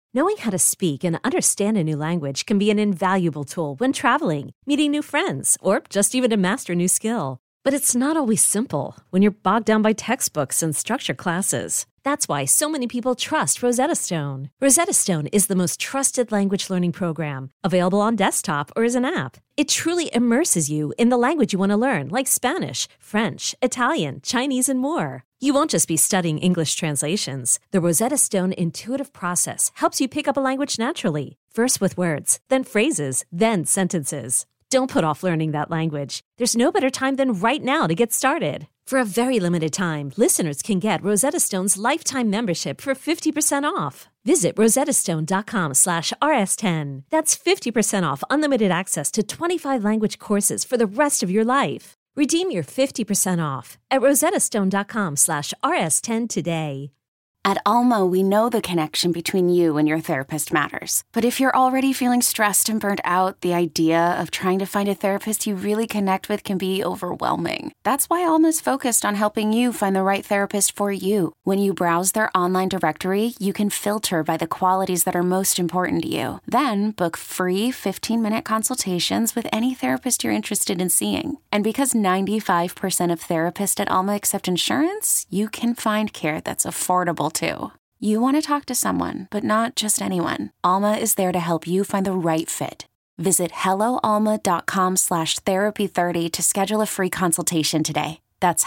Knowing how to speak and understand a new language can be an invaluable tool when traveling, meeting new friends, or just even to master a new skill. But it's not always simple when you're bogged down by textbooks and structured classes. That's why so many people trust Rosetta Stone. Rosetta Stone is the most trusted language learning program, available on desktop or as an app. It truly immerses you in the language you want to learn, like Spanish, French, Italian, Chinese, and more. You won't just be studying English translations. The Rosetta Stone intuitive process helps you pick up a language naturally, first with words, then phrases, then sentences. Don't put off learning that language. There's no better time than right now to get started. For a very limited time, listeners can get Rosetta Stone's lifetime membership for 50% off. Visit rosettastone.com/rs10. That's 50% off unlimited access to 25 language courses for the rest of your life. Redeem your 50% off at rosettastone.com/rs10 today. At Alma, we know the connection between you and your therapist matters. But if you're already feeling stressed and burnt out, the idea of trying to find a therapist you really connect with can be overwhelming. That's why Alma's focused on helping you find the right therapist for you. When you browse their online directory, you can filter by the qualities that are most important to you. Then book free 15-minute consultations with any therapist you're interested in seeing. And because 95% of therapists at Alma accept insurance, you can find care that's affordable too. You want to talk to someone, but not just anyone. Alma is there to help you find the right fit. Visit helloalma.com/therapy30 to schedule a free consultation today. That's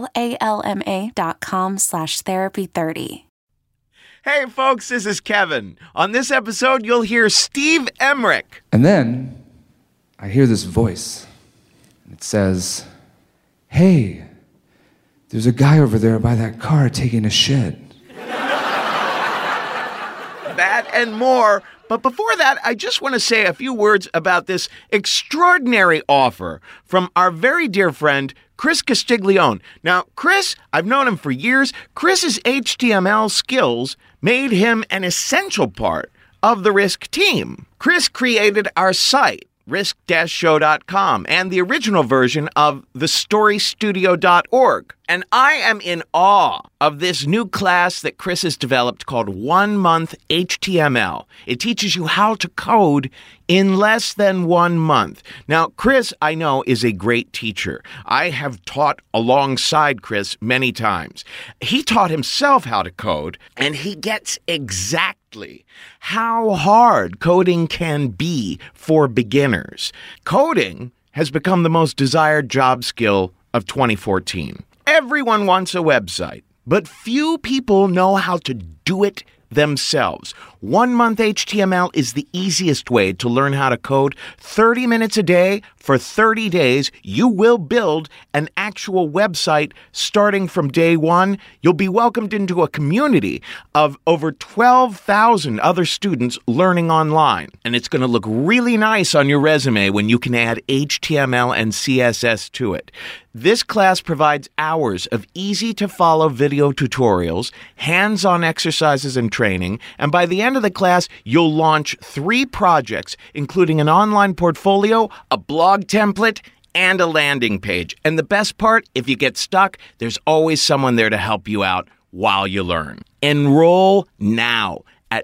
helloalma.com/therapy30. Hey folks, this is Kevin. On this episode, you'll hear Steve Emmerich. And then I hear this voice. It says, "Hey, there's a guy over there by that car taking a shit." That and more. But before that, I just want to say a few words about this extraordinary offer from our very dear friend, Chris Castiglione. Now, Chris, I've known him for years. Chris's HTML skills made him an essential part of the Risk team. Chris created our site, risk-show.com, and the original version of thestorystudio.org. And I am in awe of this new class that Chris has developed called 1 Month HTML. It teaches you how to code in less than 1 month. Now, Chris, I know, is a great teacher. I have taught alongside Chris many times. He taught himself how to code, and he gets exactly how hard coding can be for beginners. Coding has become the most desired job skill of 2014. Everyone wants a website, but few people know how to do it themselves. 1 Month HTML is the easiest way to learn how to code. 30 minutes a day for 30 days, you will build an actual website starting from day one. You'll be welcomed into a community of over 12,000 other students learning online. And it's going to look really nice on your resume when you can add HTML and CSS to it. This class provides hours of easy-to-follow video tutorials, hands-on exercises and training, and by the end of the class, you'll launch 3 projects, including an online portfolio, a blog template, and a landing page. And the best part, if you get stuck, there's always someone there to help you out while you learn. Enroll now at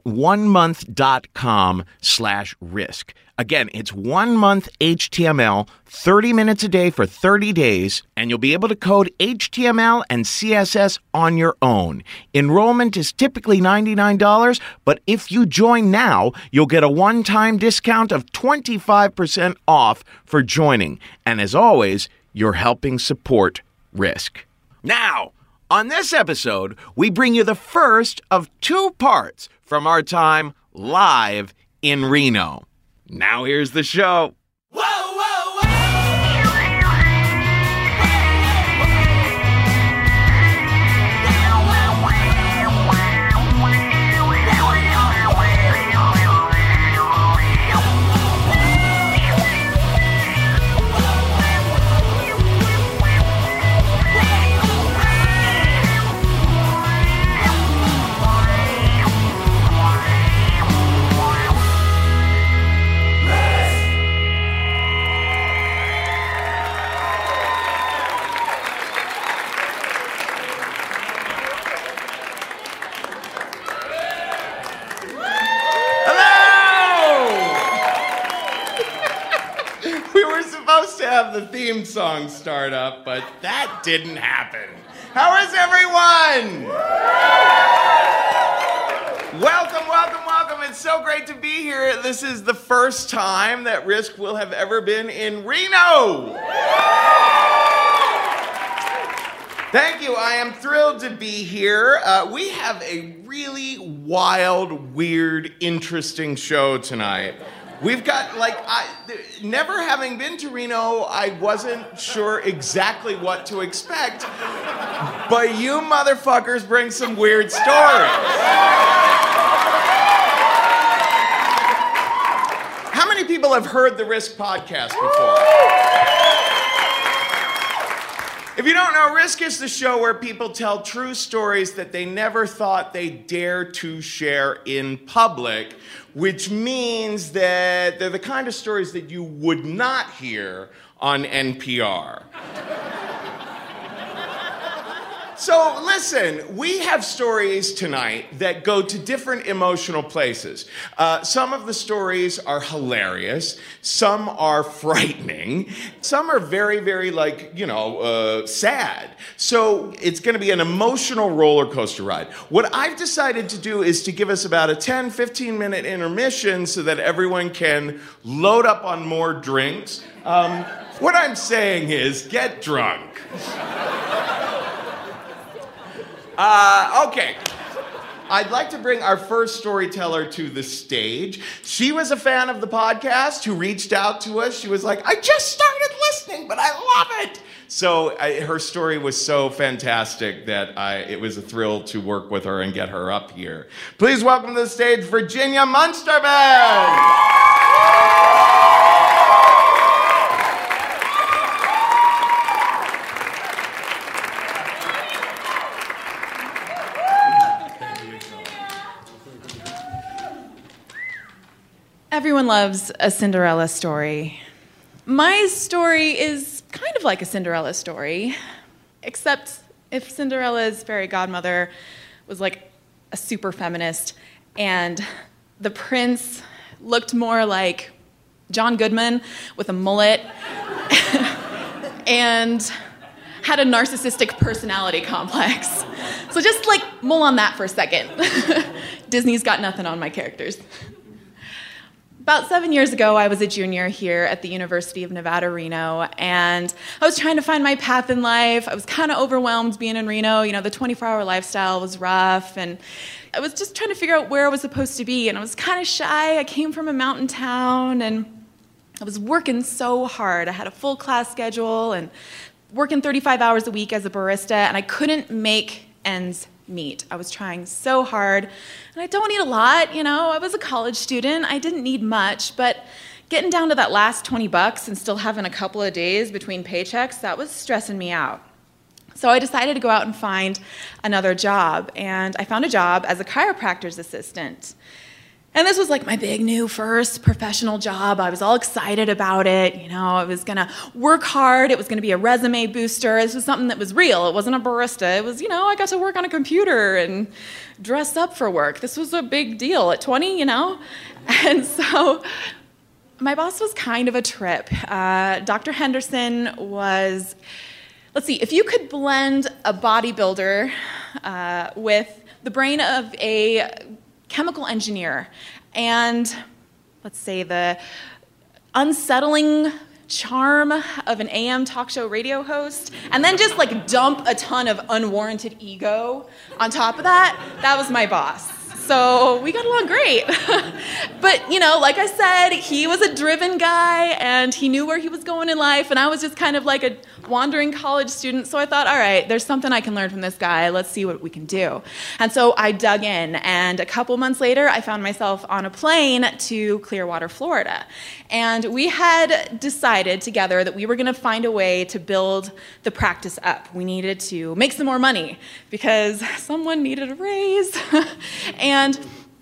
onemonth.com/risk. Again, it's 1 Month HTML, 30 minutes a day for 30 days, and you'll be able to code HTML and CSS on your own. Enrollment is typically $99, but if you join now, you'll get a one-time discount of 25% off for joining. And as always, you're helping support Risk. Now, on this episode, we bring you the first of 2 parts from our time live in Reno. Now here's the show. Whoa, whoa, whoa! have the theme song start up, but that didn't happen. How is everyone? Welcome, welcome, welcome. It's so great to be here. This is the first time that Risk will have ever been in Reno. Thank you. I am thrilled to be here. We have a really wild, weird, interesting show tonight. We've got, never having been to Reno, I wasn't sure exactly what to expect. But you motherfuckers bring some weird stories. How many people have heard the Risk podcast before? If you don't know, Risk is the show where people tell true stories that they never thought they'd dare to share in public, which means that they're the kind of stories that you would not hear on NPR. So listen, we have stories tonight that go to different emotional places. Some of the stories are hilarious. Some are frightening. Some are very, very, sad. So it's going to be an emotional roller coaster ride. What I've decided to do is to give us about a 10, 15-minute intermission so that everyone can load up on more drinks. What I'm saying is get drunk. Okay. I'd like to bring our first storyteller to the stage. She was a fan of the podcast who reached out to us. She was like, I just started listening, but I love it. So her story was so fantastic that it was a thrill to work with her and get her up here. Please welcome to the stage Virginia Munsterman. Everyone loves a Cinderella story. My story is kind of like a Cinderella story, except if Cinderella's fairy godmother was like a super feminist and the prince looked more like John Goodman with a mullet and had a narcissistic personality complex. So just mull on that for a second. Disney's got nothing on my characters. About 7 years ago, I was a junior here at the University of Nevada, Reno, and I was trying to find my path in life. I was kind of overwhelmed being in Reno. The 24-hour lifestyle was rough, and I was just trying to figure out where I was supposed to be, and I was kind of shy. I came from a mountain town, and I was working so hard. I had a full class schedule and working 35 hours a week as a barista, and I couldn't make ends meet. I was trying so hard, and I don't need a lot, I was a college student. I didn't need much, but getting down to that last $20 and still having a couple of days between paychecks, that was stressing me out. So I decided to go out and find another job, and I found a job as a chiropractor's assistant. And this was my big new first professional job. I was all excited about it. I was going to work hard. It was going to be a resume booster. This was something that was real. It wasn't a barista. It was, I got to work on a computer and dress up for work. This was a big deal at 20, And so my boss was kind of a trip. Dr. Henderson was, if you could blend a bodybuilder with the brain of a chemical engineer and the unsettling charm of an AM talk show radio host, and then just dump a ton of unwarranted ego on top of that, that was my boss. So we got along great. But, like I said, he was a driven guy, and he knew where he was going in life, and I was just kind of like a wandering college student. So I thought, all right, there's something I can learn from this guy. Let's see what we can do. And so I dug in, and a couple months later, I found myself on a plane to Clearwater, Florida. And we had decided together that we were going to find a way to build the practice up. We needed to make some more money because someone needed a raise. And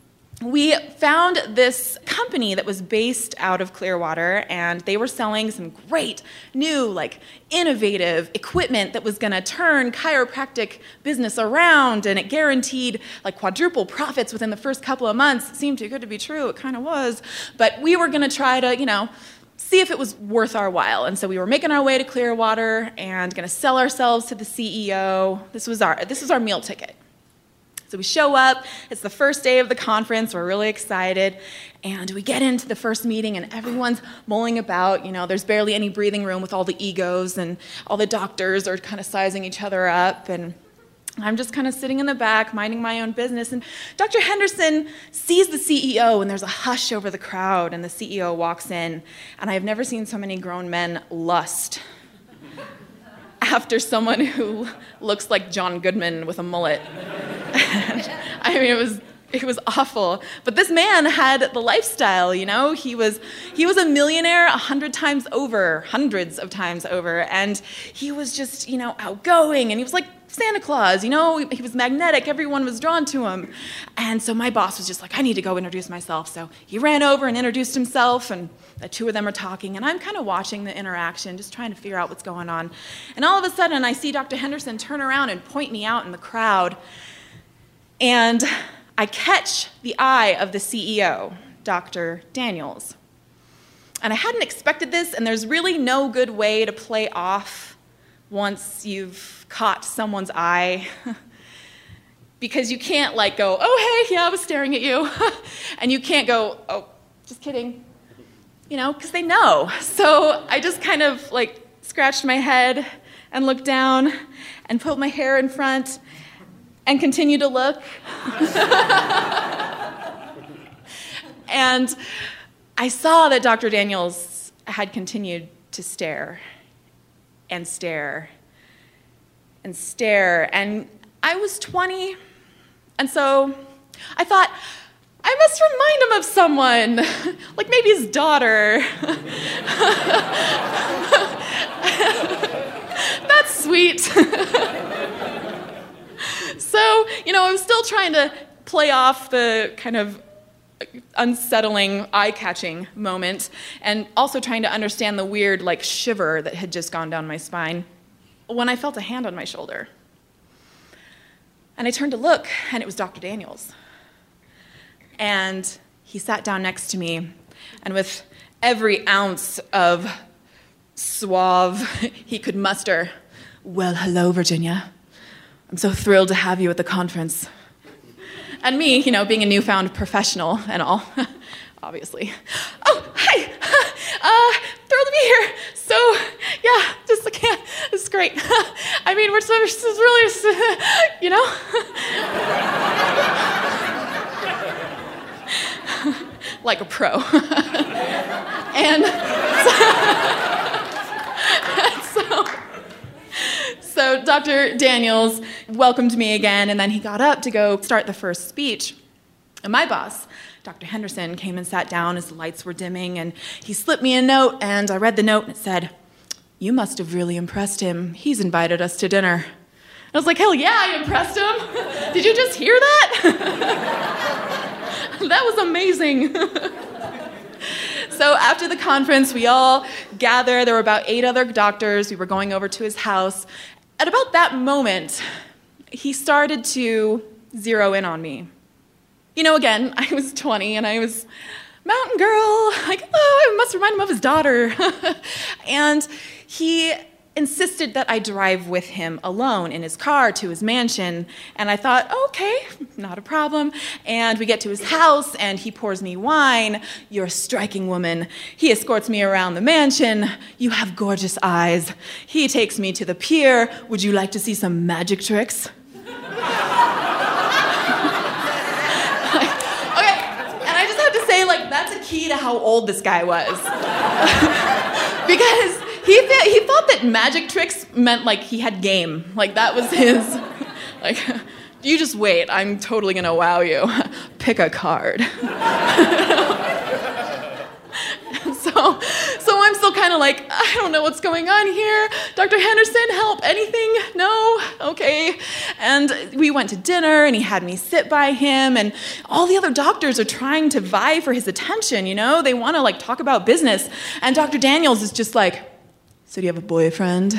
we found this company that was based out of Clearwater, and they were selling some great new, innovative equipment that was going to turn chiropractic business around, and it guaranteed quadruple profits within the first couple of months. It seemed too good to be true. It kind of was. But we were going to try to, see if it was worth our while. And so we were making our way to Clearwater and going to sell ourselves to the CEO. This was our meal ticket. So we show up, it's the first day of the conference, we're really excited, and we get into the first meeting and everyone's mulling about, there's barely any breathing room with all the egos and all the doctors are kind of sizing each other up, and I'm just kind of sitting in the back, minding my own business, and Dr. Henderson sees the CEO, and there's a hush over the crowd, and the CEO walks in, and I've never seen so many grown men lust after someone who looks like John Goodman with a mullet. I mean, it was awful. But this man had the lifestyle, He was a millionaire 100 times over, hundreds of times over, and he was just, outgoing, and he was like Santa Claus, he was magnetic, everyone was drawn to him. And so my boss was just like, I need to go introduce myself. So he ran over and introduced himself, and the two of them are talking, and I'm kind of watching the interaction, just trying to figure out what's going on. And all of a sudden, I see Dr. Henderson turn around and point me out in the crowd, and I catch the eye of the CEO, Dr. Daniels. And I hadn't expected this, and there's really no good way to play off once you've caught someone's eye. Because you can't go, oh, hey, yeah, I was staring at you. And you can't go, oh, just kidding. Because they know. So I just kind of scratched my head and looked down and pulled my hair in front and continued to look. And I saw that Dr. Daniels had continued to stare and stare and stare. And I was 20, and so I thought, I must remind him of someone, like maybe his daughter. That's sweet. So, I was still trying to play off the kind of unsettling, eye-catching moment, and also trying to understand the weird, shiver that had just gone down my spine, when I felt a hand on my shoulder. And I turned to look, and it was Dr. Daniels. And he sat down next to me, and with every ounce of suave he could muster, well, hello, Virginia. I'm so thrilled to have you at the conference. And me, being a newfound professional and all, obviously. Oh, hi! Thrilled to be here. So, yeah, this is great. I mean, this is really, like a pro. And so Dr. Daniels welcomed me again, and then he got up to go start the first speech. And my boss, Dr. Henderson, came and sat down as the lights were dimming, and he slipped me a note, and I read the note, and it said, "You must have really impressed him. He's invited us to dinner." I was like, hell yeah, I impressed him. Did you just hear that? That was amazing. So after the conference, we all gathered. There were about 8 other doctors. We were going over to his house. At about that moment, he started to zero in on me. Again, I was 20, and I was mountain girl. I must remind him of his daughter. And he insisted that I drive with him alone in his car to his mansion. And I thought, okay, not a problem. And we get to his house, and he pours me wine. You're a striking woman. He escorts me around the mansion. You have gorgeous eyes. He takes me to the pier. Would you like to see some magic tricks? Okay, and I just have to say, that's a key to how old this guy was. Because he thought that magic tricks meant, he had game. That was his, you just wait, I'm totally gonna wow you. Pick a card. So I'm still kind of I don't know what's going on here. Dr. Henderson, help, anything? No? Okay. And we went to dinner, and he had me sit by him, and all the other doctors are trying to vie for his attention, They want to, talk about business. And Dr. Daniels is just so do you have a boyfriend?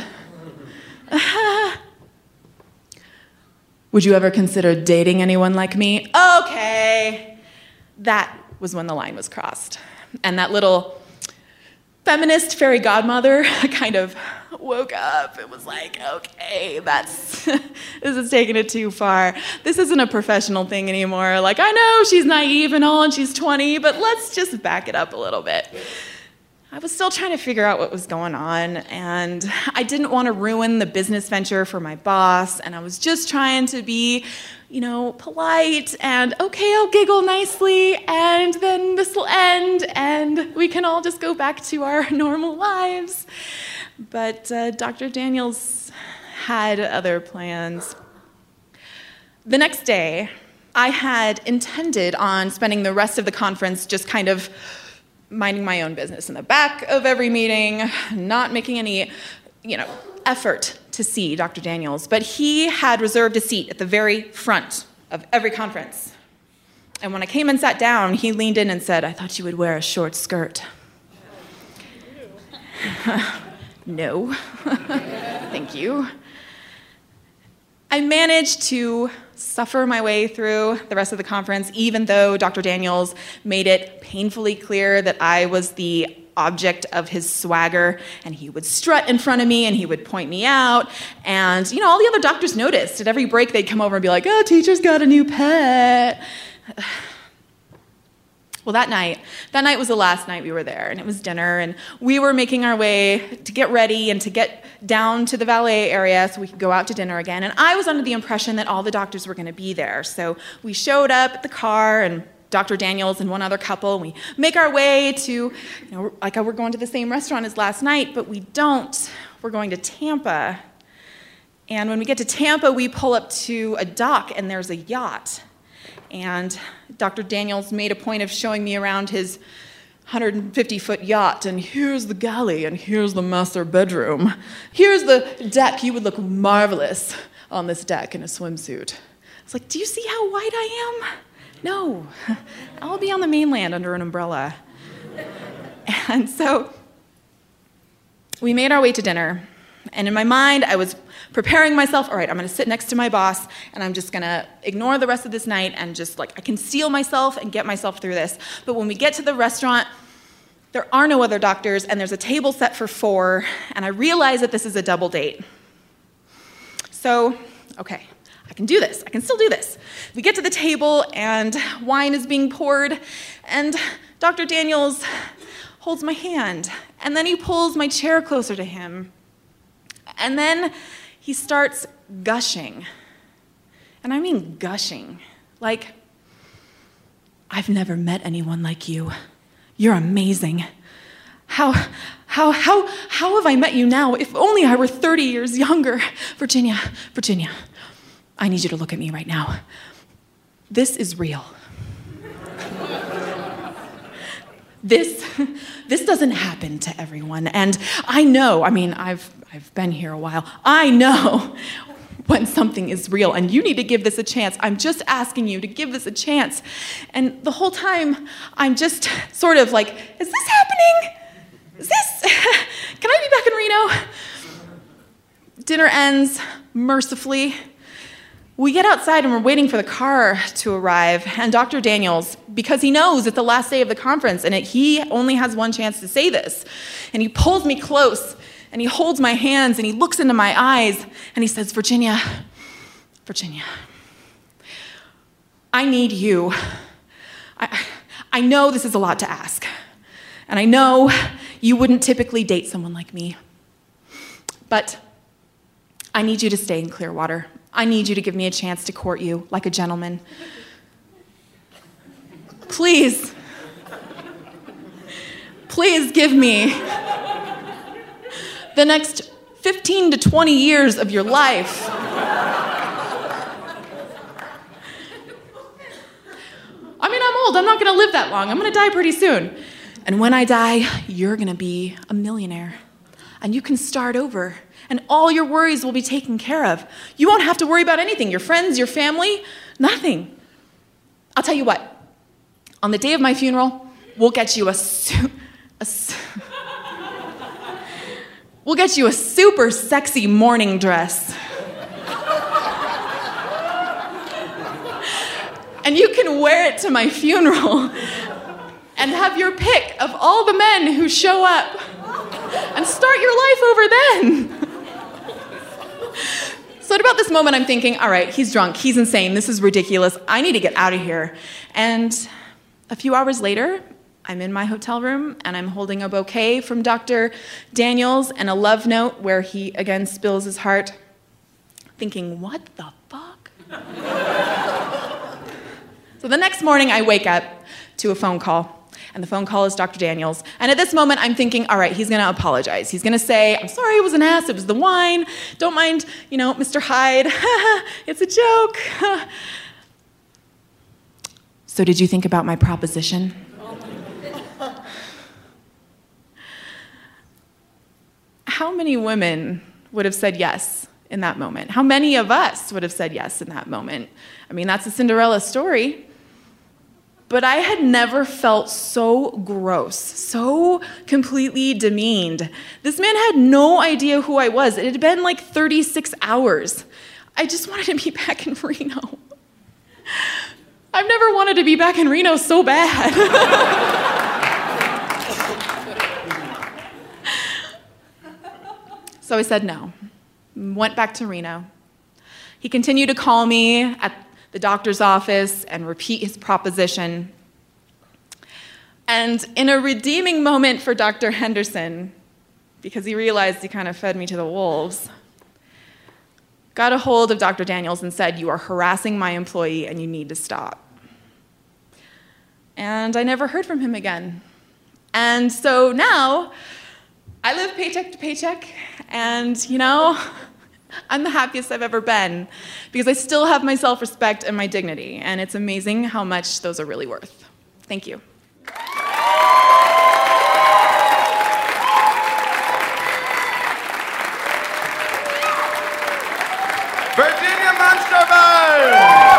Would you ever consider dating anyone like me? Okay. That was when the line was crossed. And that little feminist fairy godmother kind of woke up. It was like, okay, this is taking it too far. This isn't a professional thing anymore. Like, I know she's naive and all, and she's 20, but let's just back it up a little bit. I was still trying to figure out what was going on, and I didn't want to ruin the business venture for my boss, and I was just trying to be, polite, and okay, I'll giggle nicely, and then this will end, and we can all just go back to our normal lives. But Dr. Daniels had other plans. The next day, I had intended on spending the rest of the conference just kind of minding my own business in the back of every meeting, not making any, effort to see Dr. Daniels. But he had reserved a seat at the very front of every conference. And when I came and sat down, he leaned in and said, "I thought you would wear a short skirt." No, thank you. I managed to suffer my way through the rest of the conference, even though Dr. Daniels made it painfully clear that I was the object of his swagger, and he would strut in front of me and he would point me out, and all the other doctors noticed. At every break they'd come over and be like, "Oh, teacher's got a new pet." Well, that night was the last night we were there, and it was dinner, and we were making our way to get ready and to get down to the valet area so we could go out to dinner again, and I was under the impression that all the doctors were going to be there. So we showed up at the car, and Dr. Daniels and one other couple, and we make our way to, like we're going to the same restaurant as last night, but we don't. We're going to Tampa. And when we get to Tampa, we pull up to a dock, and there's a yacht. And Dr. Daniels made a point of showing me around his 150-foot yacht, and here's the galley, and here's the master bedroom. Here's the deck. You would look marvelous on this deck in a swimsuit. It's like, do you see how wide I am? No, I'll be on the mainland under an umbrella. And so we made our way to dinner, and in my mind, I was preparing myself. All right, I'm going to sit next to my boss, and I'm just going to ignore the rest of this night and just I can seal myself and get myself through this. But when we get to the restaurant, there are no other doctors, and there's a table set for 4, and I realize that this is a double date. So, okay, I can do this. I can still do this. We get to the table, and wine is being poured, and Dr. Daniels holds my hand, and then he pulls my chair closer to him, and then he starts gushing. And I mean gushing. Like, "I've never met anyone like you. You're amazing. How have I met you now? If only I were 30 years younger. Virginia, I need you to look at me right now. This is real. This doesn't happen to everyone. And I know, I've been here a while. I know when something is real, and you need to give this a chance. I'm just asking you to give this a chance." And the whole time, I'm just sort of like, is this happening? Can I be back in Reno? Dinner ends mercifully. We get outside and we're waiting for the car to arrive, and Dr. Daniels, because he knows it's the last day of the conference and he only has one chance to say this, and he pulls me close and he holds my hands and he looks into my eyes and he says, Virginia, I need you. I know this is a lot to ask, and I know you wouldn't typically date someone like me, but I need you to stay in Clearwater. I need you to give me a chance to court you like a gentleman. Please give me the next 15 to 20 years of your life. I'm old. I'm not going to live that long. I'm going to die pretty soon. And when I die, you're going to be a millionaire. And you can start over. And all your worries will be taken care of. You won't have to worry about anything. Your friends, your family, nothing. I'll tell you what. On the day of my funeral, we'll get you a super sexy mourning dress. And you can wear it to my funeral and have your pick of all the men who show up. and start your life over then. So at about this moment, I'm thinking, all right, he's drunk, he's insane, this is ridiculous, I need to get out of here. And a few hours later, I'm in my hotel room, and I'm holding a bouquet from Dr. Daniels and a love note where he, again, spills his heart, thinking, what the fuck? So the next morning, I wake up to a phone call. And the phone call is Dr. Daniels. And at this moment, I'm thinking, all right, he's going to apologize. He's going to say, I'm sorry, it was an ass. It was the wine. Don't mind, Mr. Hyde. It's a joke. So did you think about my proposition? How many women would have said yes in that moment? How many of us would have said yes in that moment? I mean, that's a Cinderella story. But I had never felt so gross, so completely demeaned. This man had no idea who I was. It had been like 36 hours. I just wanted to be back in Reno. I've never wanted to be back in Reno so bad. So I said no. Went back to Reno. He continued to call me at the doctor's office and repeat his proposition. And in a redeeming moment for Dr. Henderson, because he realized he kind of fed me to the wolves, got a hold of Dr. Daniels and said, you are harassing my employee and you need to stop. And I never heard from him again. And so now, I live paycheck to paycheck, and I'm the happiest I've ever been because I still have my self-respect and my dignity, and it's amazing how much those are really worth. Thank you. Virginia Munsterberg!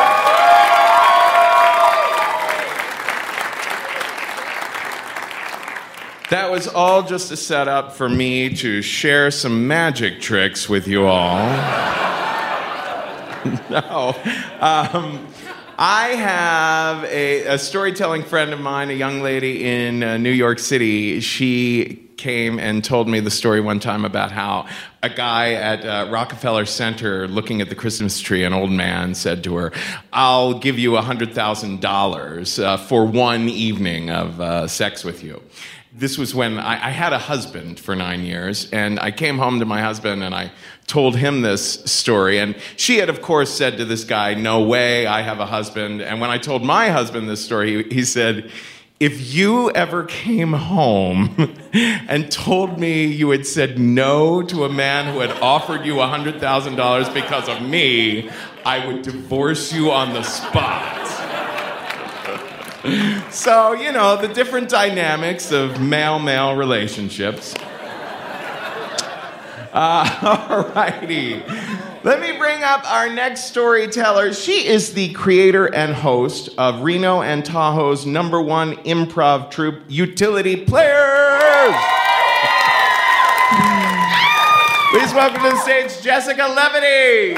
That was all just a setup for me to share some magic tricks with you all. No. I have a storytelling friend of mine, a young lady in New York City. She came and told me the story one time about how a guy at Rockefeller Center looking at the Christmas tree, an old man, said to her, I'll give you $100,000 for one evening of sex with you. This was when I had a husband for 9 years, and I came home to my husband and I told him this story. And she had, of course, said to this guy, no way, I have a husband. And when I told my husband this story, he said, if you ever came home and told me you had said no to a man who had offered you $100,000 because of me, I would divorce you on the spot. So, the different dynamics of male-male relationships. All righty. Let me bring up our next storyteller. She is the creator and host of Reno and Tahoe's #1 improv troupe, Utility Players. Please welcome to the stage Jessica Levity.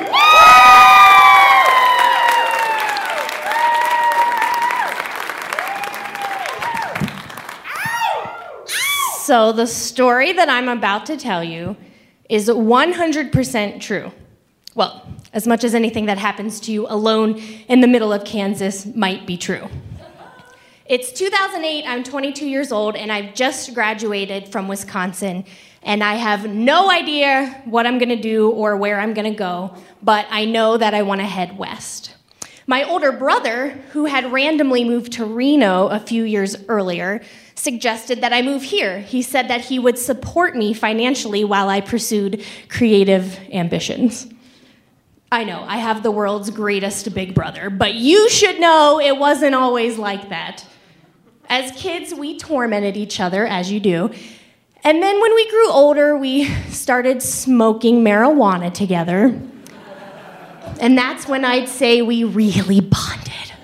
So the story that I'm about to tell you is 100% true. Well, as much as anything that happens to you alone in the middle of Kansas might be true. It's 2008, I'm 22 years old, and I've just graduated from Wisconsin, and I have no idea what I'm gonna do or where I'm gonna go, but I know that I wanna head west. My older brother, who had randomly moved to Reno a few years earlier, suggested that I move here. He said that he would support me financially while I pursued creative ambitions. I know, I have the world's greatest big brother, but you should know it wasn't always like that. As kids, we tormented each other, as you do. And then when we grew older, we started smoking marijuana together. And that's when I'd say we really bonded.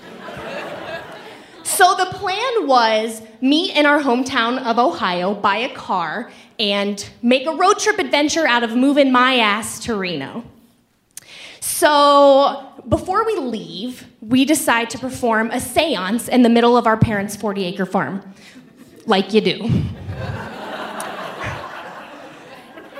So the plan was meet in our hometown of Ohio, buy a car, and make a road trip adventure out of moving my ass to Reno. So before we leave, we decide to perform a seance in the middle of our parents' 40-acre farm, like you do.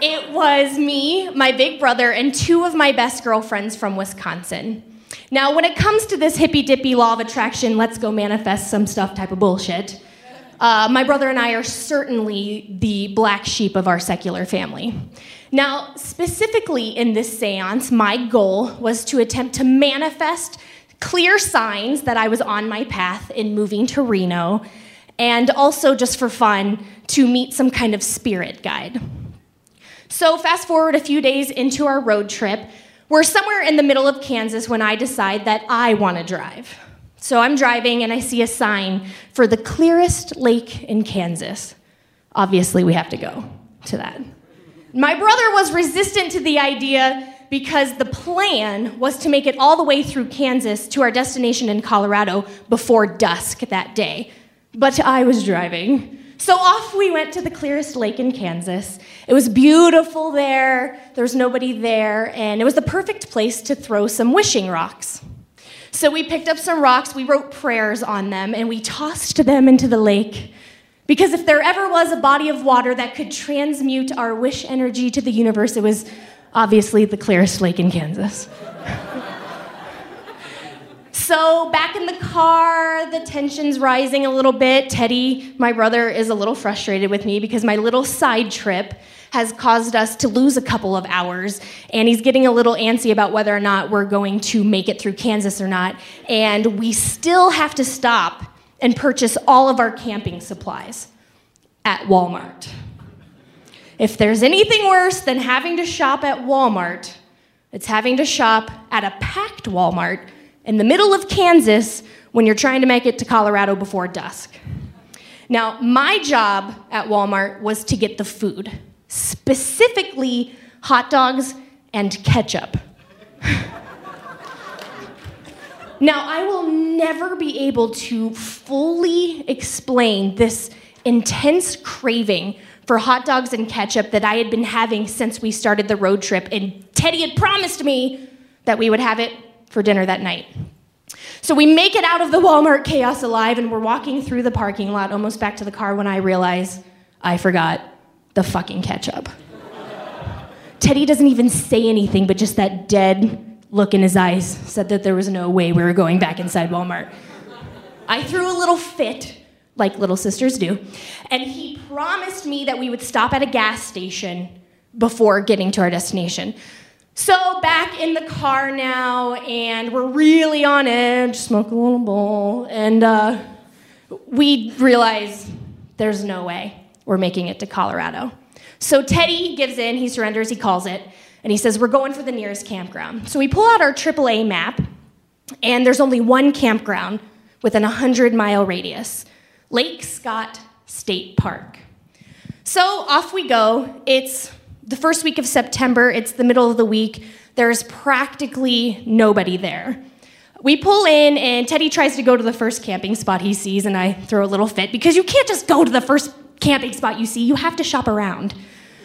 It was me, my big brother, and two of my best girlfriends from Wisconsin. Now, when it comes to this hippy-dippy law of attraction, let's go manifest some stuff type of bullshit, my brother and I are certainly the black sheep of our secular family. Now, specifically in this seance, my goal was to attempt to manifest clear signs that I was on my path in moving to Reno, and also just for fun, to meet some kind of spirit guide. So fast forward a few days into our road trip, we're somewhere in the middle of Kansas when I decide that I want to drive. So I'm driving and I see a sign for the clearest lake in Kansas. Obviously, we have to go to that. My brother was resistant to the idea because the plan was to make it all the way through Kansas to our destination in Colorado before dusk that day. But I was driving. So off we went to the clearest lake in Kansas. It was beautiful there. There was nobody there, and it was the perfect place to throw some wishing rocks. So we picked up some rocks, we wrote prayers on them, and we tossed them into the lake. Because if there ever was a body of water that could transmute our wish energy to the universe, it was obviously the clearest lake in Kansas. So back in the car, the tension's rising a little bit. Teddy, my brother, is a little frustrated with me because my little side trip has caused us to lose a couple of hours, and he's getting a little antsy about whether or not we're going to make it through Kansas or not, and we still have to stop and purchase all of our camping supplies at Walmart. If there's anything worse than having to shop at Walmart, it's having to shop at a packed Walmart in the middle of Kansas when you're trying to make it to Colorado before dusk. Now, my job at Walmart was to get the food, specifically hot dogs and ketchup. Now, I will never be able to fully explain this intense craving for hot dogs and ketchup that I had been having since we started the road trip, and Teddy had promised me that we would have it for dinner that night. So we make it out of the Walmart chaos alive, and we're walking through the parking lot, almost back to the car, when I realize I forgot the fucking ketchup. Teddy doesn't even say anything, but just that dead look in his eyes said that there was no way we were going back inside Walmart. I threw a little fit, like little sisters do, and he promised me that we would stop at a gas station before getting to our destination. So back in the car now, and we're really on edge, smoke a little bowl, and we realize there's no way we're making it to Colorado. So Teddy gives in, he surrenders, he calls it, and he says, we're going for the nearest campground. So we pull out our AAA map, and there's only one campground within a 100-mile radius, Lake Scott State Park. So off we go. It's the first week of September. It's the middle of the week. There's practically nobody there. We pull in, and Teddy tries to go to the first camping spot he sees, and I throw a little fit, because you can't just go to the first camping spot you see. You have to shop around.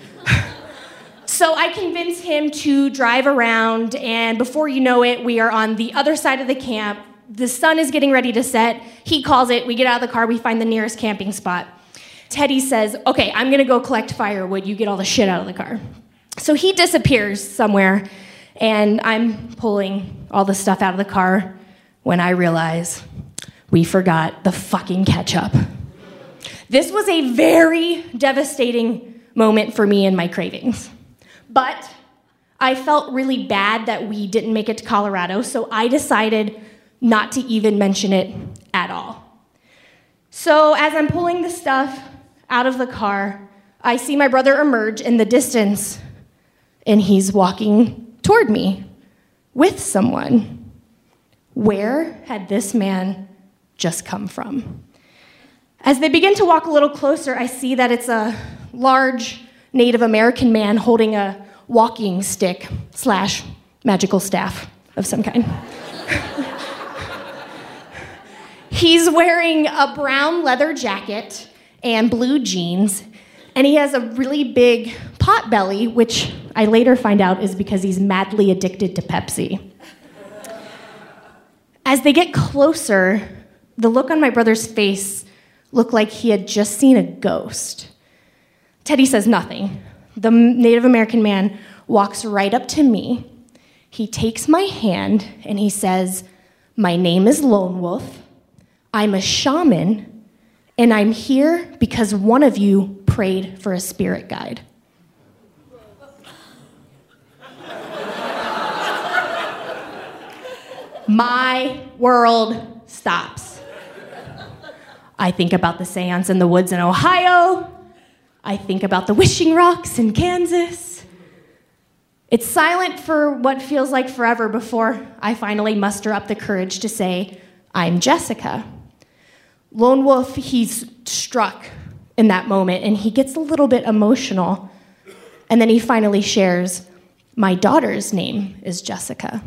So I convince him to drive around, and before you know it, we are on the other side of the camp. The sun is getting ready to set. He calls it. We get out of the car. We find the nearest camping spot. Teddy says, okay, I'm going to go collect firewood. You get all the shit out of the car. So he disappears somewhere, and I'm pulling all the stuff out of the car when I realize we forgot the fucking ketchup. This was a very devastating moment for me and my cravings. But I felt really bad that we didn't make it to Colorado, so I decided not to even mention it at all. So as I'm pulling the stuff out of the car, I see my brother emerge in the distance, and he's walking toward me with someone. Where had this man just come from? As they begin to walk a little closer, I see that it's a large Native American man holding a walking stick / magical staff of some kind. He's wearing a brown leather jacket and blue jeans, and he has a really big pot belly, which I later find out is because he's madly addicted to Pepsi. As they get closer, the look on my brother's face looked like he had just seen a ghost. Teddy says nothing. the Native American man walks right up to me. He takes my hand and he says, "My name is Lone Wolf. I'm a shaman, and I'm here because one of you prayed for a spirit guide." My world stops. I think about the seance in the woods in Ohio. I think about the wishing rocks in Kansas. It's silent for what feels like forever before I finally muster up the courage to say, "I'm Jessica." Lone Wolf, he's struck in that moment, and he gets a little bit emotional. And then he finally shares, "My daughter's name is Jessica."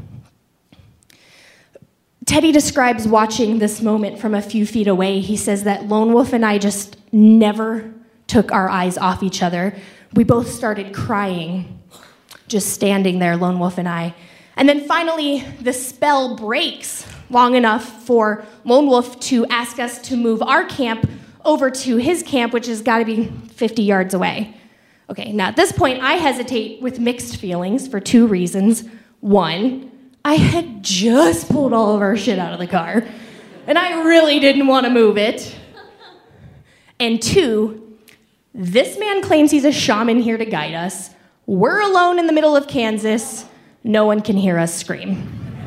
Teddy describes watching this moment from a few feet away. He says that Lone Wolf and I just never took our eyes off each other. We both started crying, just standing there, Lone Wolf and I. And then finally, the spell breaks long enough for Lone Wolf to ask us to move our camp over to his camp, which has got to be 50 yards away. Okay, now at this point, I hesitate with mixed feelings for two reasons. One, I had just pulled all of our shit out of the car, and I really didn't want to move it. And two, this man claims he's a shaman here to guide us. We're alone in the middle of Kansas. No one can hear us scream.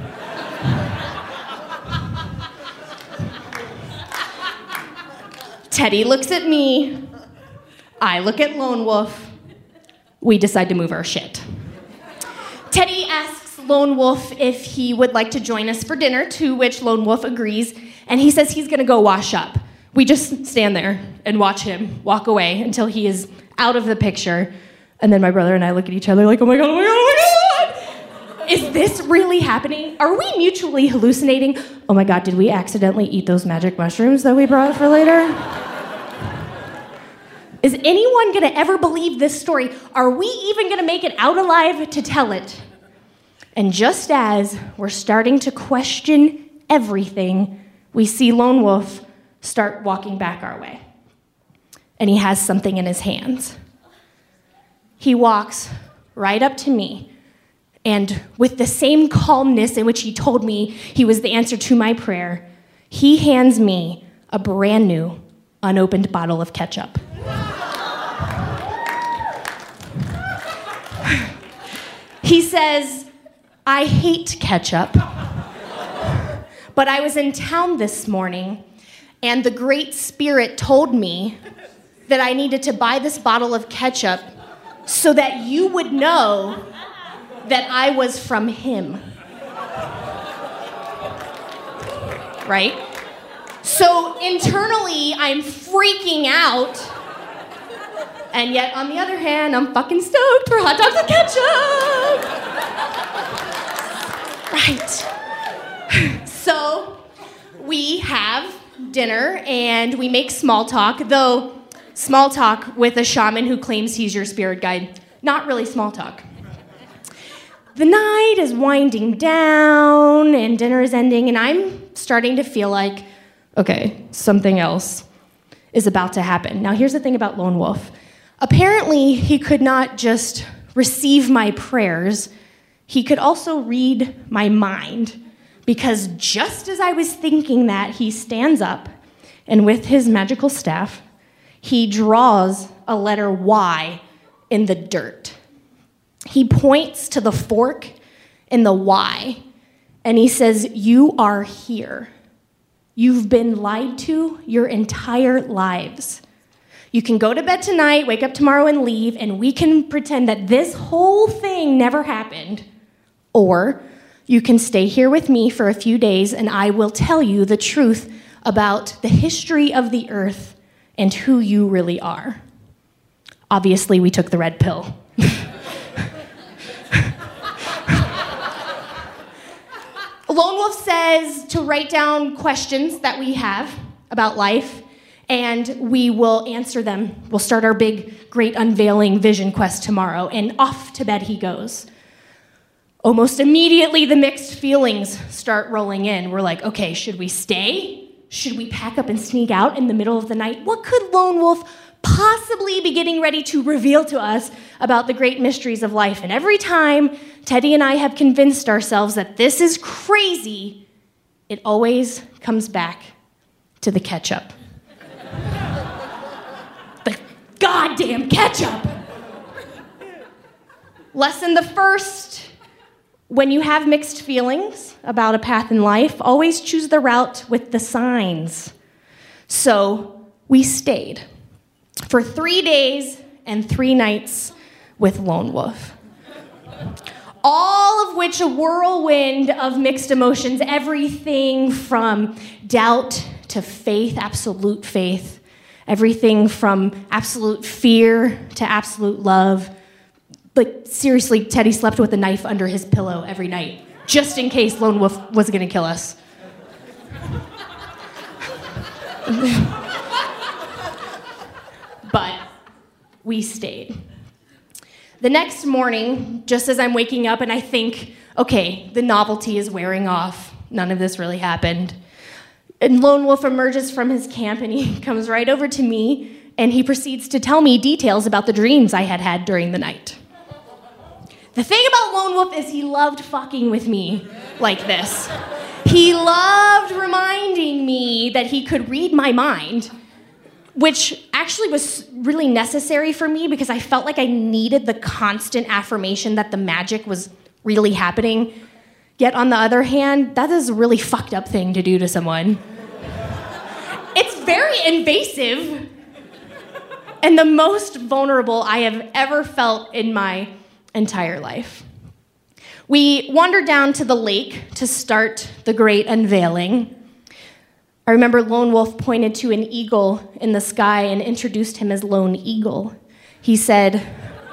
Teddy looks at me. I look at Lone Wolf. We decide to move our shit. Teddy asks Lone Wolf if he would like to join us for dinner, to which Lone Wolf agrees, and he says he's gonna go wash up. We just stand there and watch him walk away until he is out of the picture, and then my brother and I look at each other like, oh my god, oh my god, oh my god! Is this really happening? Are we mutually hallucinating? Oh my god, did we accidentally eat those magic mushrooms that we brought for later? Is anyone gonna ever believe this story? Are we even gonna make it out alive to tell it? And just as we're starting to question everything, we see Lone Wolf start walking back our way. And he has something in his hands. He walks right up to me, and with the same calmness in which he told me he was the answer to my prayer, he hands me a brand new, unopened bottle of ketchup. He says, "I hate ketchup, but I was in town this morning, and the Great Spirit told me that I needed to buy this bottle of ketchup so that you would know that I was from him." Right? So internally, I'm freaking out. And yet, on the other hand, I'm fucking stoked for hot dogs and ketchup. Right. So we have dinner and we make small talk, though small talk with a shaman who claims he's your spirit guide. Not really small talk. The night is winding down and dinner is ending, and I'm starting to feel like, okay, something else is about to happen. Now, here's the thing about Lone Wolf. Apparently, he could not just receive my prayers, he could also read my mind, because just as I was thinking that, he stands up, and with his magical staff, he draws a letter Y in the dirt. He points to the fork in the Y, and he says, "You are here. You've been lied to your entire lives. You can go to bed tonight, wake up tomorrow and leave, and we can pretend that this whole thing never happened. Or you can stay here with me for a few days, and I will tell you the truth about the history of the earth and who you really are." Obviously, we took the red pill. Lone Wolf says to write down questions that we have about life, and we will answer them. We'll start our big, great unveiling vision quest tomorrow, and off to bed he goes. Almost immediately, the mixed feelings start rolling in. We're like, okay, should we stay? Should we pack up and sneak out in the middle of the night? What could Lone Wolf possibly be getting ready to reveal to us about the great mysteries of life. And every time Teddy and I have convinced ourselves that this is crazy, it always comes back to the ketchup. The goddamn ketchup! Lesson the first: when you have mixed feelings about a path in life, always choose the route with the signs. So we stayed for 3 days and 3 nights with Lone Wolf. All of which a whirlwind of mixed emotions, everything from doubt to faith, absolute faith, everything from absolute fear to absolute love. But seriously, Teddy slept with a knife under his pillow every night, just in case Lone Wolf was gonna kill us. But we stayed. The next morning, just as I'm waking up and I think, okay, the novelty is wearing off, none of this really happened, and Lone Wolf emerges from his camp and he comes right over to me and he proceeds to tell me details about the dreams I had had during the night. The thing about Lone Wolf is he loved fucking with me like this. He loved reminding me that he could read my mind, which actually was really necessary for me because I felt like I needed the constant affirmation that the magic was really happening. Yet on the other hand, that is a really fucked up thing to do to someone. It's very invasive and the most vulnerable I have ever felt in my entire life. We wandered down to the lake to start the great unveiling. I remember Lone Wolf pointed to an eagle in the sky and introduced him as Lone Eagle. He said,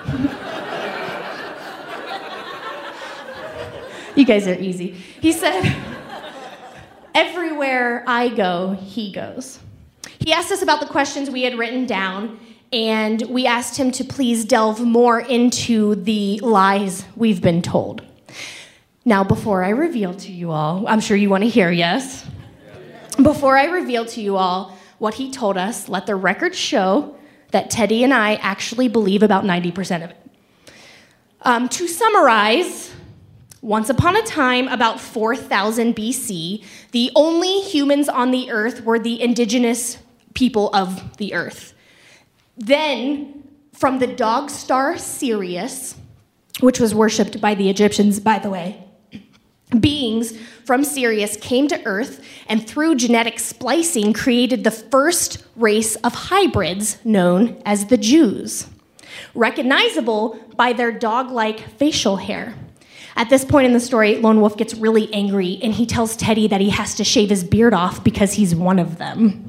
you guys are easy. He said, everywhere I go, he goes. He asked us about the questions we had written down, and we asked him to please delve more into the lies we've been told. Now, before I reveal to you all, I'm sure you want to hear, yes? Before I reveal to you all what he told us, let the record show that Teddy and I actually believe about 90% of it. To summarize, once upon a time, about 4,000 BC, the only humans on the earth were the indigenous people of the earth. Then, from the dog star Sirius, which was worshipped by the Egyptians, by the way, beings from Sirius came to Earth and through genetic splicing created the first race of hybrids known as the Jews, recognizable by their dog-like facial hair. At this point in the story, Lone Wolf gets really angry and he tells Teddy that he has to shave his beard off because he's one of them.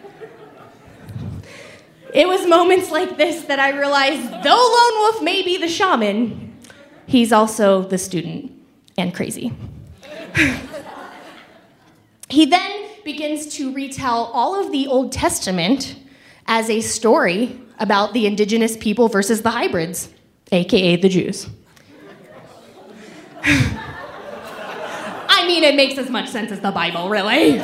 It was moments like this that I realized, though Lone Wolf may be the shaman, he's also the student and crazy. He then begins to retell all of the Old Testament as a story about the indigenous people versus the hybrids, aka the Jews. I mean, it makes as much sense as the Bible, really.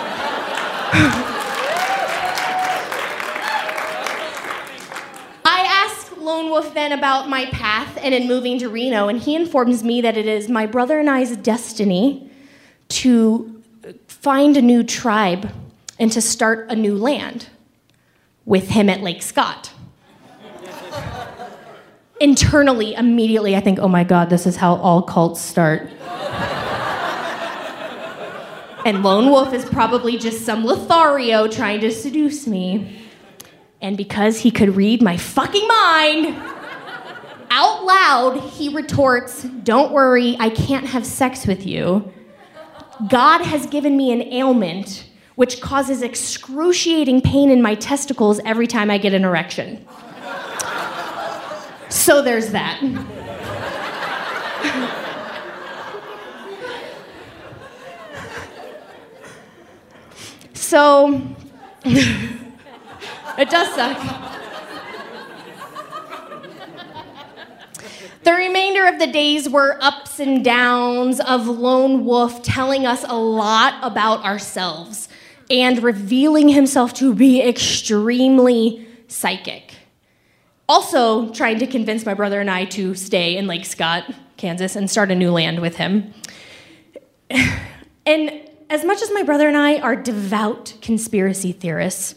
Lone Wolf then about my path and in moving to Reno, and he informs me that it is my brother and I's destiny to find a new tribe and to start a new land with him at Lake Scott. Internally, immediately, I think, oh my God, this is how all cults start. And Lone Wolf is probably just some Lothario trying to seduce me. And because he could read my fucking mind, out loud, he retorts, "Don't worry, I can't have sex with you. God has given me an ailment which causes excruciating pain in my testicles every time I get an erection." So there's that. So... It does suck. The remainder of the days were ups and downs of Lone Wolf telling us a lot about ourselves and revealing himself to be extremely psychic. Also trying to convince my brother and I to stay in Lake Scott, Kansas, and start a new land with him. And as much as my brother and I are devout conspiracy theorists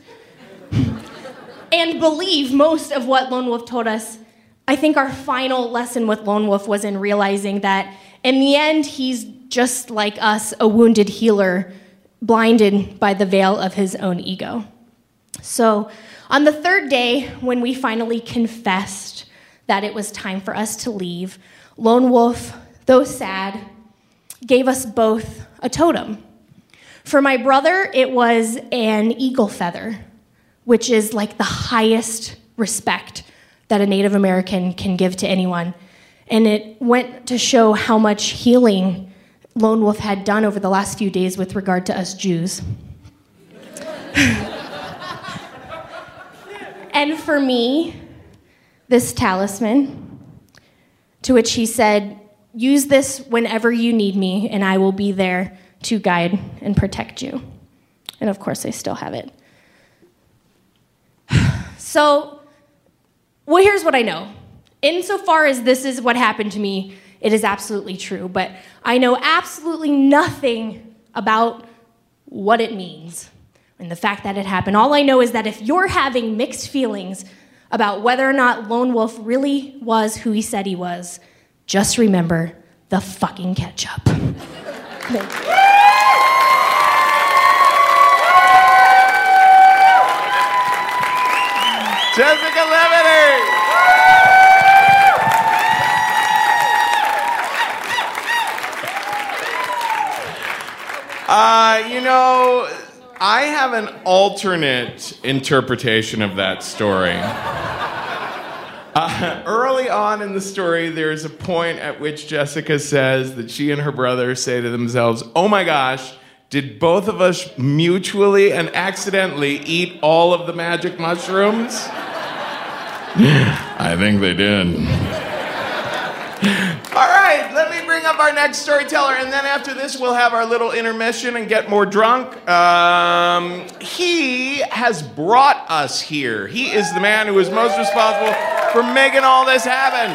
and believe most of what Lone Wolf told us, I think our final lesson with Lone Wolf was in realizing that in the end, he's just like us, a wounded healer, blinded by the veil of his own ego. So on the third day, when we finally confessed that it was time for us to leave, Lone Wolf, though sad, gave us both a totem. For my brother, it was an eagle feather, which is like the highest respect that a Native American can give to anyone. And it went to show how much healing Lone Wolf had done over the last few days with regard to us Jews. And for me, this talisman, to which he said, use this whenever you need me, and I will be there to guide and protect you. And of course, I still have it. So, well, here's what I know. Insofar as this is what happened to me, it is absolutely true, but I know absolutely nothing about what it means and the fact that it happened. All I know is that if you're having mixed feelings about whether or not Lone Wolf really was who he said he was, just remember the fucking ketchup. Thank you. Jessica Levity! I have an alternate interpretation of that story. Early on in the story, there's a point at which Jessica says that she and her brother say to themselves, oh my gosh, did both of us mutually and accidentally eat all of the magic mushrooms? I think they did. All right, let me bring up our next storyteller, and then after this, we'll have our little intermission and get more drunk. He has brought us here. He is the man who is most responsible for making all this happen.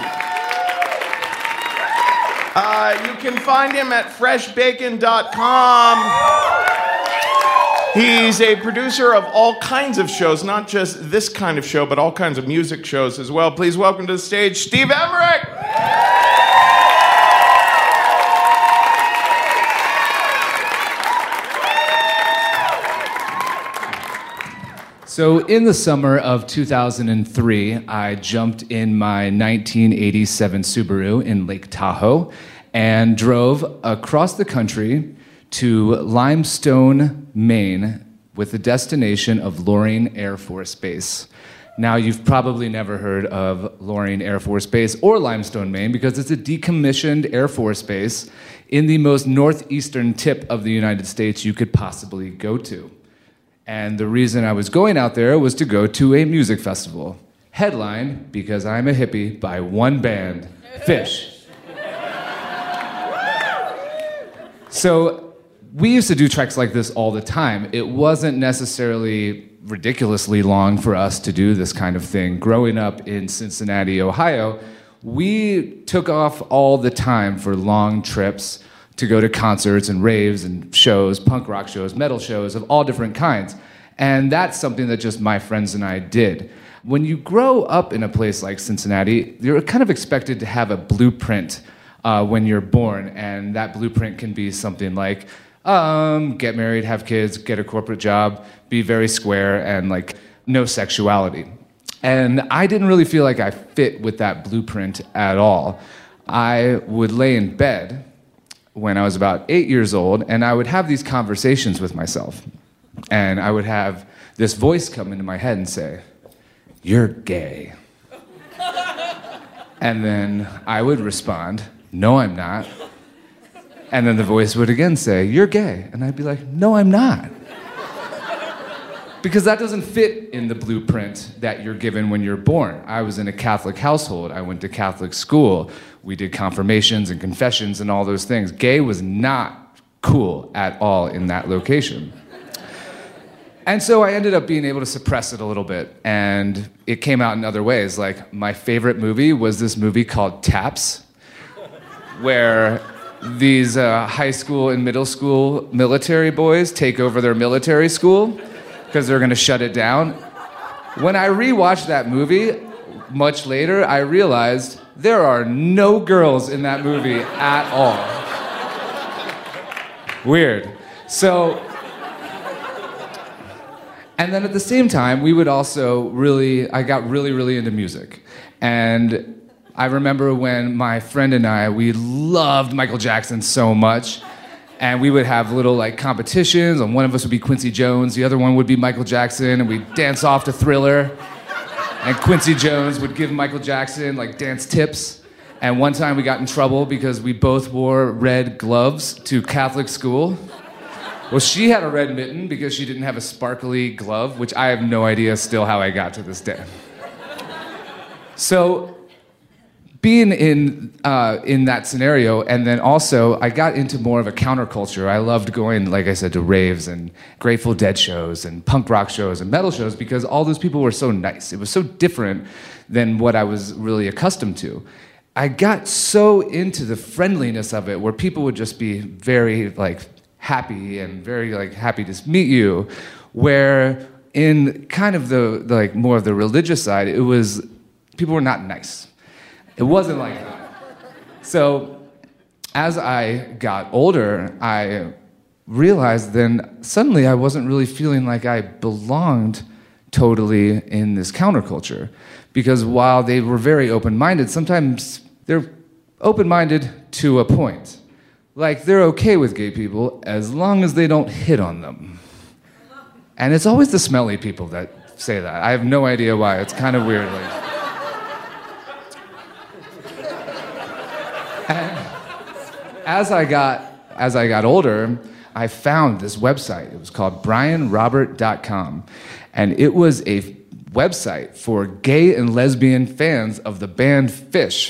You can find him at freshbacon.com. He's a producer of all kinds of shows, not just this kind of show, but all kinds of music shows as well. Please welcome to the stage, Steve Emmerich. So in the summer of 2003, I jumped in my 1987 Subaru in Lake Tahoe and drove across the country to Limestone, Maine, with the destination of Loring Air Force Base. Now, you've probably never heard of Loring Air Force Base or Limestone, Maine, because it's a decommissioned Air Force base in the most northeastern tip of the United States you could possibly go to. And the reason I was going out there was to go to a music festival. Headlined, because I'm a hippie, by one band, Phish. So we used to do treks like this all the time. It wasn't necessarily ridiculously long for us to do this kind of thing. Growing up in Cincinnati, Ohio, we took off all the time for long trips to go to concerts and raves and shows, punk rock shows, metal shows of all different kinds. And that's something that just my friends and I did. When you grow up in a place like Cincinnati, you're kind of expected to have a blueprint when you're born, and that blueprint can be something like get married, have kids, get a corporate job, be very square, and like no sexuality. And I didn't really feel like I fit with that blueprint at all. I would lay in bed when I was about 8 years old, and I would have these conversations with myself. And I would have this voice come into my head and say, "You're gay." And then I would respond, "No, I'm not." And then the voice would again say, "You're gay." And I'd be like, "No, I'm not." Because that doesn't fit in the blueprint that you're given when you're born. I was in a Catholic household. I went to Catholic school. We did confirmations and confessions and all those things. Gay was not cool at all in that location. And so I ended up being able to suppress it a little bit, and it came out in other ways. Like, my favorite movie was this movie called Taps, where these high school and middle school military boys take over their military school because they're going to shut it down. When I rewatched that movie much later, I realized there are no girls in that movie at all. Weird. So, and then at the same time, we would also I got really into music. And I remember when my friend and I, we loved Michael Jackson so much, and we would have little like competitions, and one of us would be Quincy Jones, the other one would be Michael Jackson, and we'd dance off to Thriller, and Quincy Jones would give Michael Jackson like dance tips. And one time we got in trouble because we both wore red gloves to Catholic school. Well, she had a red mitten because she didn't have a sparkly glove, which I have no idea still how I got to this day. So, being in that scenario, and then also I got into more of a counterculture. I loved going, like I said, to raves and Grateful Dead shows and punk rock shows and metal shows because all those people were so nice. It was so different than what I was really accustomed to. I got so into the friendliness of it, where people would just be very like happy and very like happy to meet you, where in kind of the like more of the religious side, it was people were not nice. It wasn't like that. So as I got older, I realized then suddenly I wasn't really feeling like I belonged totally in this counterculture. Because while they were very open-minded, sometimes they're open-minded to a point. Like, they're okay with gay people as long as they don't hit on them. And it's always the smelly people that say that. I have no idea why. It's kind of weird. Like, As I got older, I found this website. It was called brianrobert.com. And it was a website for gay and lesbian fans of the band Phish.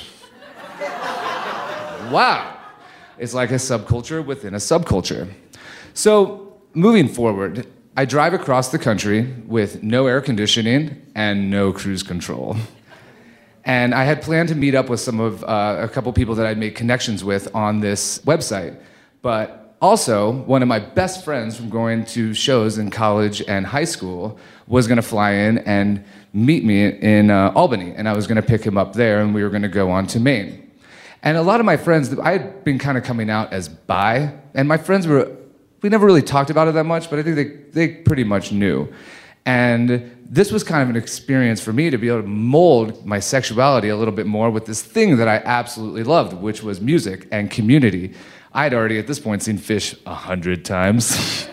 Wow. It's like a subculture within a subculture. So, moving forward, I drive across the country with no air conditioning and no cruise control. And I had planned to meet up with a couple people that I'd made connections with on this website. But also, one of my best friends from going to shows in college and high school was going to fly in and meet me in Albany. And I was going to pick him up there, and we were going to go on to Maine. And a lot of my friends, I had been kind of coming out as bi. And my friends we never really talked about it that much, but I think they pretty much knew. And this was kind of an experience for me to be able to mold my sexuality a little bit more with this thing that I absolutely loved, which was music and community. I'd already at this point seen Phish 100 times.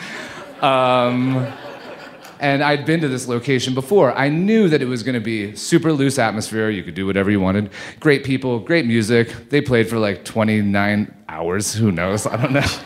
And I'd been to this location before. I knew that it was going to be super loose atmosphere. You could do whatever you wanted. Great people, great music. They played for like 29 hours. Who knows? I don't know.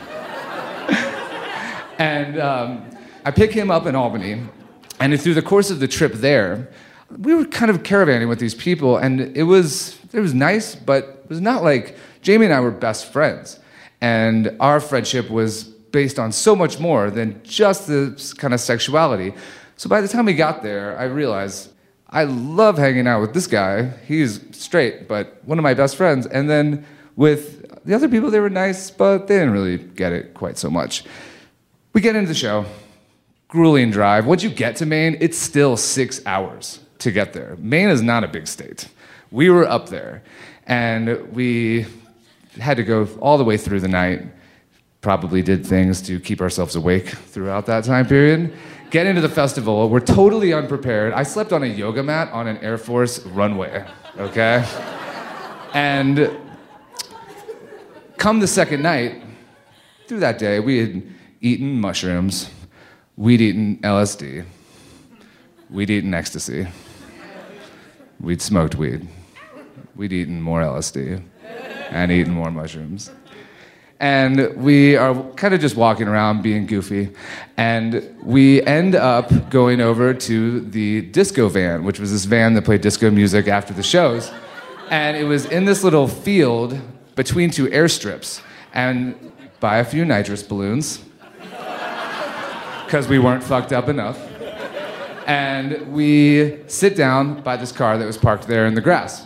And I pick him up in Albany, and through the course of the trip there, we were kind of caravanning with these people, and it was nice, but it was not like Jamie and I were best friends, and our friendship was based on so much more than just the kind of sexuality. So by the time we got there, I realized I love hanging out with this guy. He's straight, but one of my best friends. And then with the other people, they were nice, but they didn't really get it quite so much. We get into the show. Grueling drive. Once you get to Maine, it's still 6 hours to get there. Maine is not a big state. We were up there, and we had to go all the way through the night. Probably did things to keep ourselves awake throughout that time period. Get into the festival. We're totally unprepared. I slept on a yoga mat on an Air Force runway, okay? And come the second night, through that day, we had eaten mushrooms. We'd eaten LSD. We'd eaten ecstasy. We'd smoked weed. We'd eaten more LSD and eaten more mushrooms. And we are kind of just walking around being goofy. And we end up going over to the disco van, which was this van that played disco music after the shows. And it was in this little field between two airstrips. And buy a few nitrous balloons, because we weren't fucked up enough. And we sit down by this car that was parked there in the grass.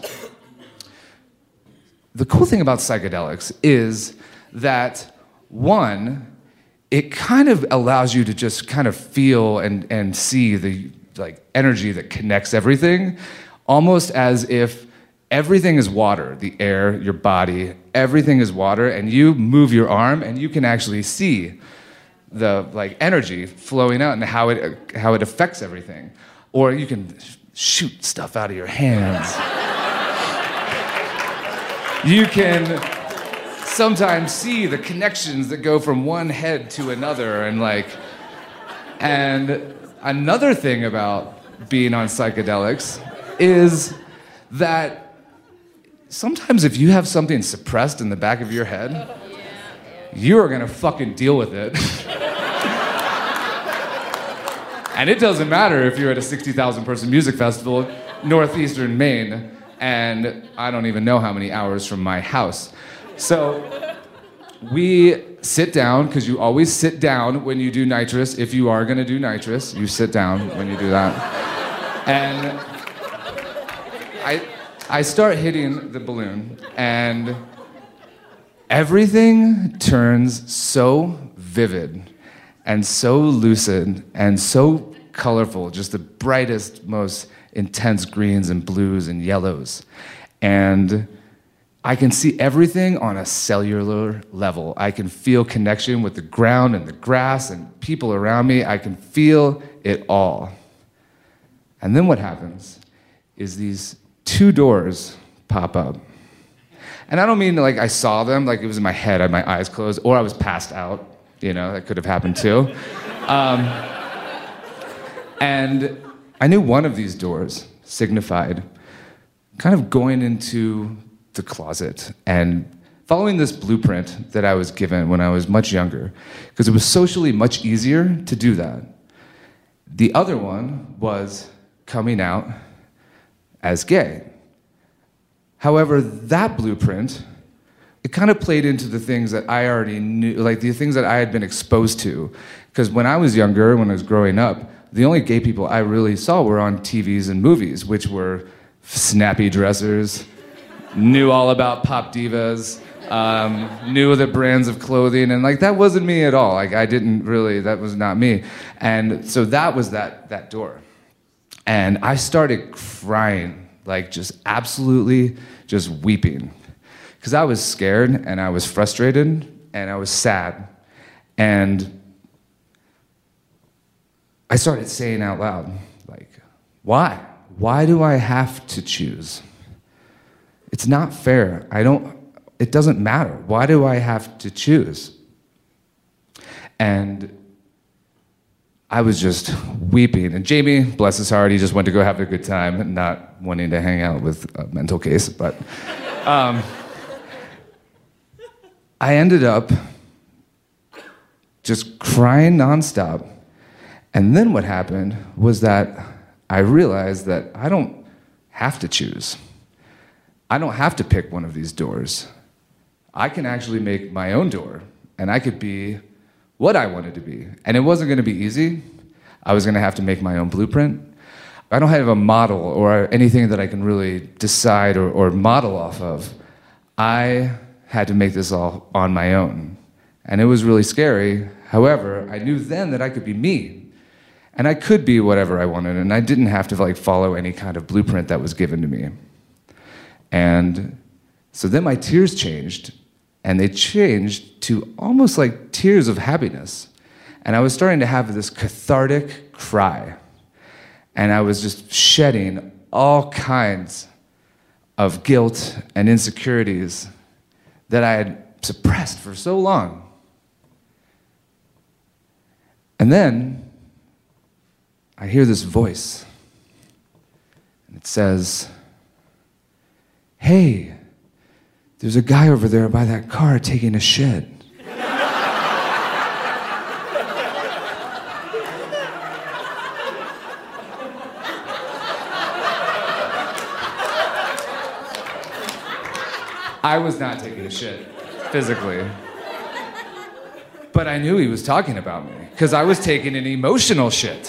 The cool thing about psychedelics is that, one, it kind of allows you to just kind of feel and see the energy that connects everything, almost as if everything is water, the air, your body, everything is water, and you move your arm and you can actually see the energy flowing out and how it affects everything. Or you can shoot stuff out of your hands. You can sometimes see the connections that go from one head to another, and another thing about being on psychedelics is that sometimes if you have something suppressed in the back of your head, you are gonna fucking deal with it. And it doesn't matter if you're at a 60,000 person music festival, northeastern Maine, and I don't even know how many hours from my house. So we sit down, because you always sit down when you do nitrous. If you are gonna do nitrous, you sit down when you do that. And I start hitting the balloon, and everything turns so vivid and so lucid and so colorful, just the brightest, most intense greens and blues and yellows. And I can see everything on a cellular level. I can feel connection with the ground and the grass and people around me. I can feel it all. And then what happens is these two doors pop up. And I don't mean I saw them, like it was in my head, I had my eyes closed, or I was passed out. That could have happened too. And I knew one of these doors signified kind of going into the closet and following this blueprint that I was given when I was much younger, because it was socially much easier to do that. The other one was coming out as gay. However, that blueprint, it kind of played into the things that I already knew, the things that I had been exposed to. Because when I was younger, when I was growing up, the only gay people I really saw were on TVs and movies, which were snappy dressers, knew all about pop divas, knew the brands of clothing, and that wasn't me at all. I didn't really, that was not me. And so that was that door. And I started crying, just absolutely just weeping. Because I was scared, and I was frustrated, and I was sad. And I started saying out loud, why? Why do I have to choose? It's not fair. It doesn't matter. Why do I have to choose? And I was just weeping. And Jamie, bless his heart, he just went to go have a good time, not wanting to hang out with a mental case. But I ended up just crying nonstop. And then what happened was that I realized that I don't have to choose. I don't have to pick one of these doors. I can actually make my own door, and I could be what I wanted to be. And it wasn't going to be easy. I was going to have to make my own blueprint. I don't have a model or anything that I can really decide or model off of. I had to make this all on my own. And it was really scary. However, I knew then that I could be me. And I could be whatever I wanted, and I didn't have to follow any kind of blueprint that was given to me. And so then my tears changed, and they changed to almost like tears of happiness. And I was starting to have this cathartic cry. And I was just shedding all kinds of guilt and insecurities that I had suppressed for so long. And then I hear this voice, and it says, "Hey, there's a guy over there by that car taking a shit." I was not taking a shit, physically. But I knew he was talking about me. because I was taking an emotional shit.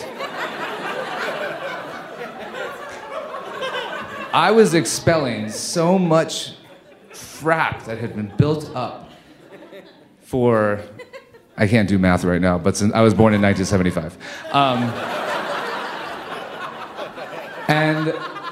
I was expelling so much crap that had been built up for, I can't do math right now, but I was born in 1975. And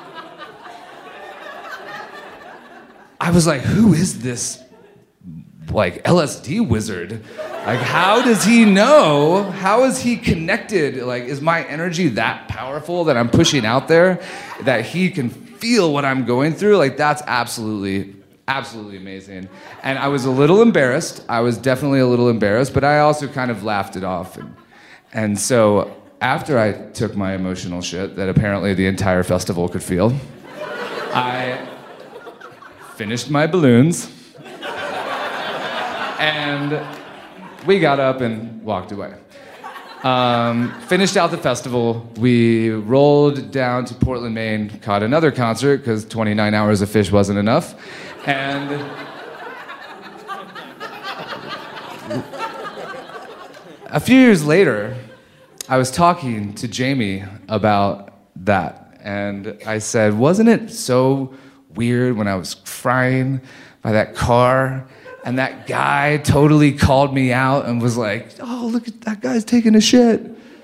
I was like, who is this, like, LSD wizard? Like, how does he know? How is he connected? Like, is my energy that powerful that I'm pushing out there that he can feel what I'm going through? Like, that's absolutely amazing. And I was a little embarrassed. I was definitely a little embarrassed, but I also kind of laughed it off. And so after I took my emotional shit that apparently the entire festival could feel, I finished my balloons, and we got up and walked away. Finished out the festival, we rolled down to Portland, Maine, caught another concert because 29 hours of Phish wasn't enough, and a few years later, I was talking to Jamie about that, and I said, wasn't it so weird when I was crying by that car and that guy totally called me out and was like, oh, look at that guy's taking a shit.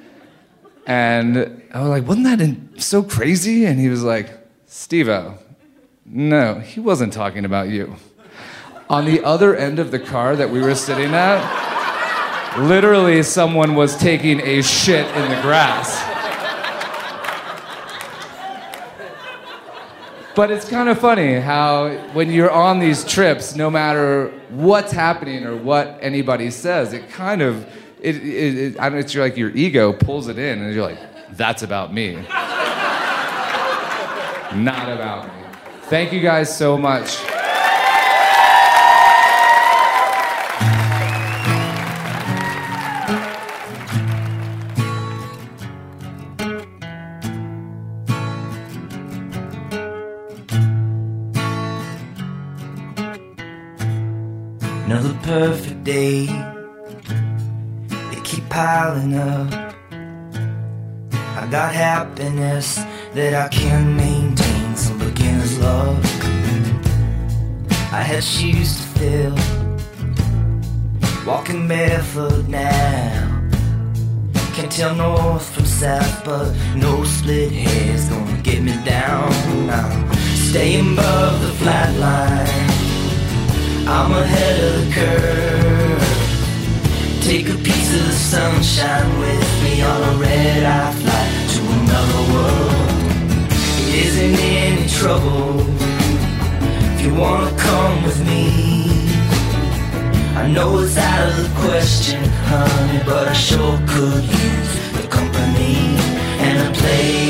And I was like, wasn't that so crazy? And he was like, Steve-O, no, he wasn't talking about you. On the other end of the car that we were sitting at, literally someone was taking a shit in the grass. But it's kind of funny how when you're on these trips, no matter what's happening or what anybody says, it kind of, I don't know, it's like your ego pulls it in and you're like, that's about me. Not about me. Thank you guys so much. Another perfect day, they keep piling up. I got happiness that I can maintain, some beginner's luck. I had shoes to fill, walking barefoot now. Can't tell north from south, but no split hair's gonna get me down. I'm staying above the flat line, I'm ahead of the curve. Take a piece of the sunshine with me on a red-eye flight to another world. It isn't any trouble if you wanna come with me. I know it's out of the question, honey, but I sure could use the company and a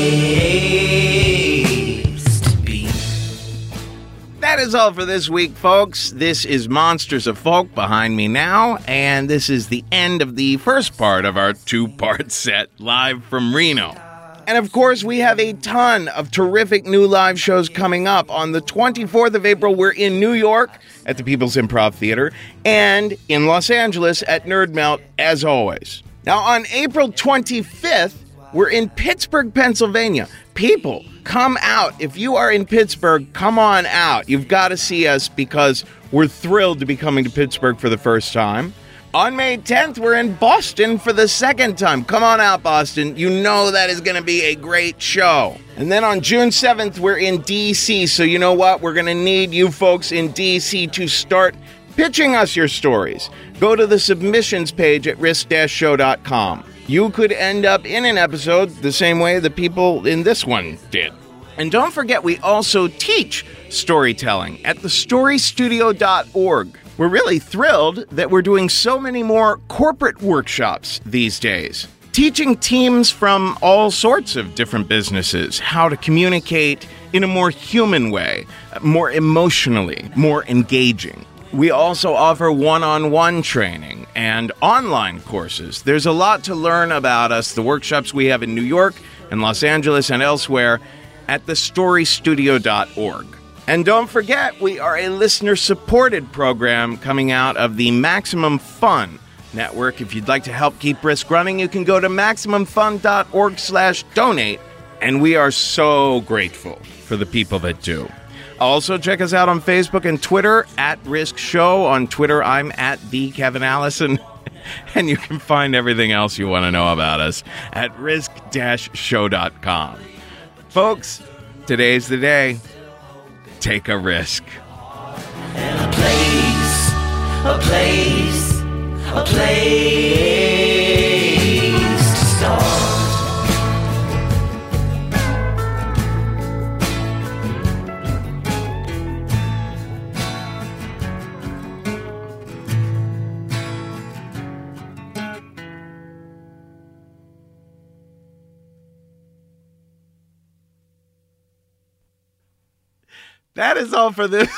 place to be. That is all for this week, folks. This is Monsters of Folk behind me now, and this is the end of the first part of our two-part set live from Reno. And of course, we have a ton of terrific new live shows coming up. On the 24th of April, we're in New York at the People's Improv Theater and in Los Angeles at Nerd Melt, as always. Now, on April 25th, we're in Pittsburgh, Pennsylvania. People, come out. If you are in Pittsburgh, come on out. You've got to see us because we're thrilled to be coming to Pittsburgh for the first time. On May 10th, we're in Boston for the second time. Come on out, Boston. You know that is going to be a great show. And then on June 7th, we're in D.C. So you know what? We're going to need you folks in D.C. to start pitching us your stories. Go to the submissions page at risk-show.com. You could end up in an episode the same way the people in this one did. And don't forget, we also teach storytelling at thestorystudio.org. We're really thrilled that we're doing so many more corporate workshops these days, teaching teams from all sorts of different businesses how to communicate in a more human way, more emotionally, more engaging. We also offer one-on-one training and online courses. There's a lot to learn about us, the workshops we have in New York and Los Angeles and elsewhere at thestorystudio.org. And don't forget, we are a listener-supported program coming out of the Maximum Fun Network. If you'd like to help keep Risk running, you can go to MaximumFun.org/donate, and we are so grateful for the people that do. Also, check us out on Facebook and Twitter, @Risk Show. On Twitter, I'm @TheKevinAllison. And you can find everything else you want to know about us at risk-show.com. Folks, today's the day. Take a risk. And a place to start. That is all for this.